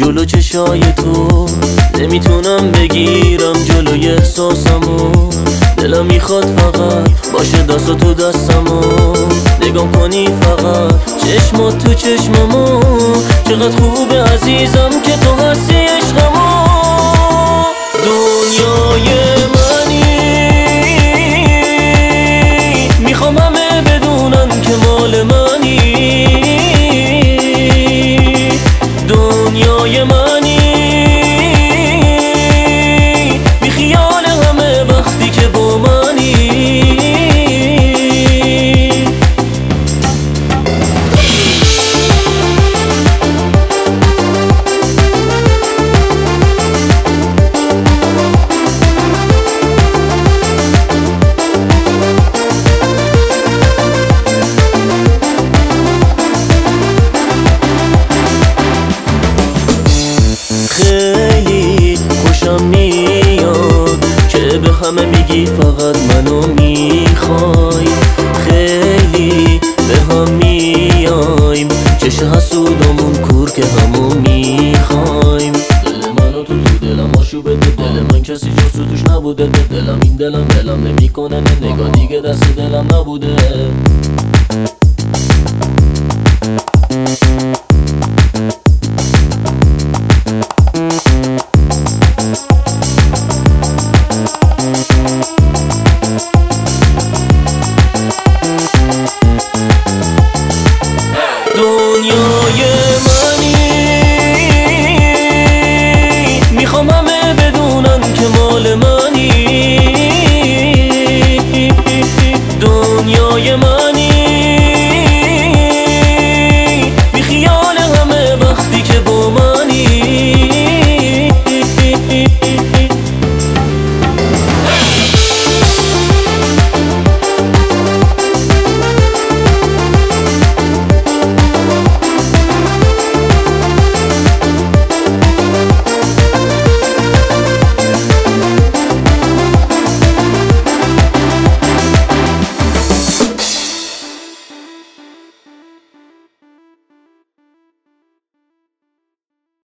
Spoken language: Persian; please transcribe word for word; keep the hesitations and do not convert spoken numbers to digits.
جلو چشای تو، نمیتونم بگیرم جلوی احساسمو. دلم میخواد فقط باشه دست تو دستمو، نگام کنی فقط چشمات تو چشممو. چقدر خوبه عزیزم که تو هستی عشقمو. دنیای منی، میخوام همه بدونن که مال منی. دنیای منی، بی خیال همه وقتی که با منی. خیلی خوشم میاد که به همه میگی فقط منو میخوای. خیلی به هم میایم، چش حسودمون کور که همو میخوایم. دل منو تو تو دلم آشوبه، دل من کسی جز توش نبوده. دلم این دلم دلم نمیکنه، نگاه دیگه دست دلم نبوده.